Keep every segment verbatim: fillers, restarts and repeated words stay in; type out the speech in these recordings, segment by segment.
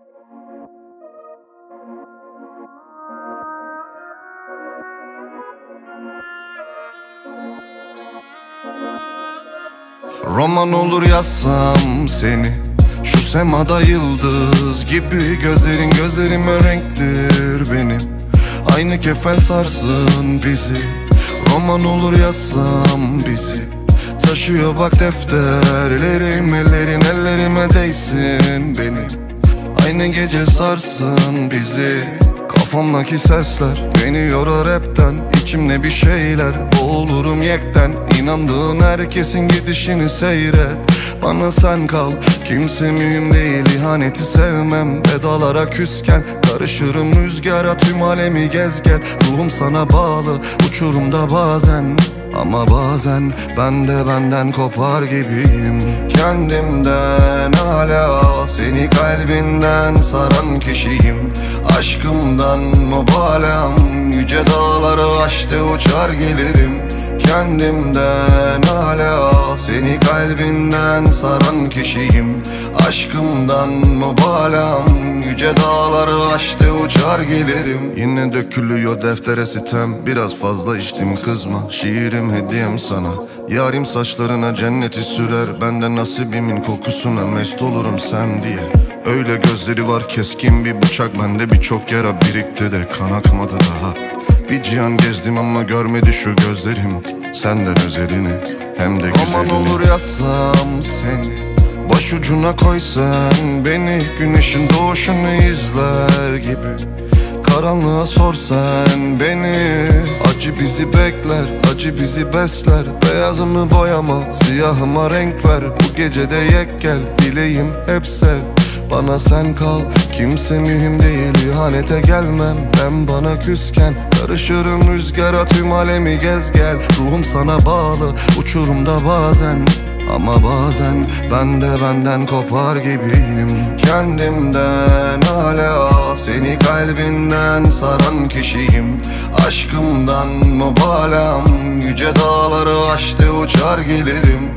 Roman olur yazsam seni, şu semada yıldız gibi. Gözlerin gözlerime renktir benim, aynı kefen sarsın bizi. Roman olur yazsam bizi, taşıyor bak defterlerim. Ellerin ellerime değsin benim, aynı gece sarsın bizi. Kafamdaki sesler beni yorar hepten, İçimde bir şeyler, boğulurum yekten. İnandığın herkesin gidişini seyret, bana sen kal, kimse mühim değil. İhaneti sevmem, vedalara küsken karışırım rüzgara, tüm alemi gez gel. Ruhum sana bağlı, uçurumda bazen, ama bazen ben de benden kopar gibiyim. Kendimden hala, seni kalbinden saran kişiyim. Aşkımdan mübalağım, yüce dağları aştı uçar gelirim. Kendimden hala, seni kalbinden saran kişiyim. Aşkımdan mübalağım, yüce dağları aştı uçar gelirim. Yine dökülüyor deftere sitem, biraz fazla içtim kızma. Şiirim hediyem sana, yarim saçlarına cenneti sürer. Ben de nasibimin kokusuna mest olurum sen diye. Öyle gözleri var keskin bir bıçak, bende birçok yara birikti de kan akmadı daha. Bir cihan gezdim ama görmedi şu gözlerim senden özelini, hem de güzelini. Roman olur yazsam seni, başucuna koy sen beni. Güneşin doğuşunu izler gibi, karanlığa sor sen beni. Acı bizi bekler, acı bizi besler. Beyazımı boyama, siyahıma renk ver. Bu gecede yek gel, dileğim hep sev. Bana sen kal, kimse mühim değil. İhanete gelmem, ben bana küsken karışırım rüzgara, tüm alemi gez gel. Ruhum sana bağlı, uçurumda bazen, ama bazen ben de benden kopar gibiyim. Kendimden hala, seni kalbinden saran kişiyim. Aşkımdan mübalağım, yüce dağları aştı uçar gelirim.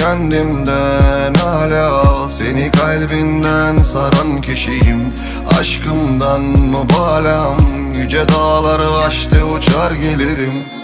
Kendimden hala, seni kalbinden saran kişiyim. Aşkımdan mübalağım, yüce dağları aştı uçar gelirim.